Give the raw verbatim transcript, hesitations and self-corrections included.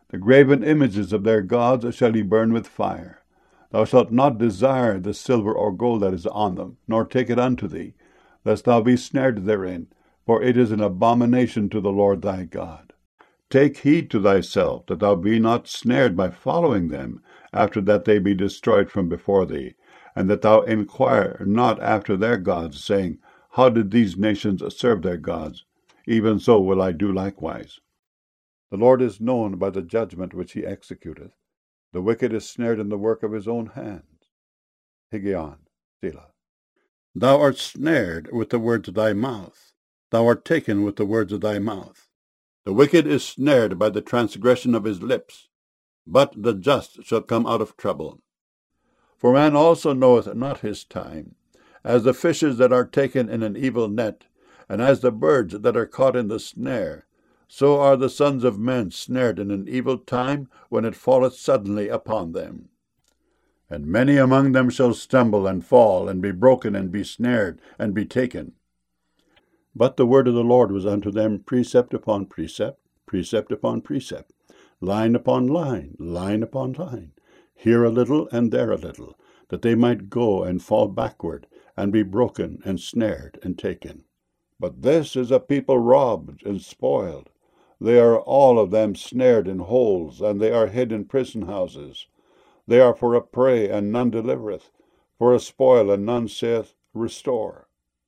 The graven images of their gods shall he burn with fire. Thou shalt not desire the silver or gold that is on them, nor take it unto thee, lest thou be snared therein, for it is an abomination to the Lord thy God. Take heed to thyself, that thou be not snared by following them, after that they be destroyed from before thee, and that thou inquire not after their gods, saying, How did these nations serve their gods? Even so will I do likewise. The Lord is known by the judgment which he executeth. The wicked is snared in the work of his own hands. Higgaion, Selah. Thou art snared with the words of thy mouth. Thou art taken with the words of thy mouth. The wicked is snared by the transgression of his lips, but the just shall come out of trouble. For man also knoweth not his time, as the fishes that are taken in an evil net, and as the birds that are caught in the snare, so are the sons of men snared in an evil time, when it falleth suddenly upon them. And many among them shall stumble and fall, and be broken, and be snared, and be taken. But the word of the Lord was unto them precept upon precept, precept upon precept, line upon line, line upon line, here a little and there a little, that they might go and fall backward, and be broken, and snared, and taken. But this is a people robbed and spoiled. They are all of them snared in holes, and they are hid in prison houses. They are for a prey, and none delivereth, for a spoil, and none saith, Restore.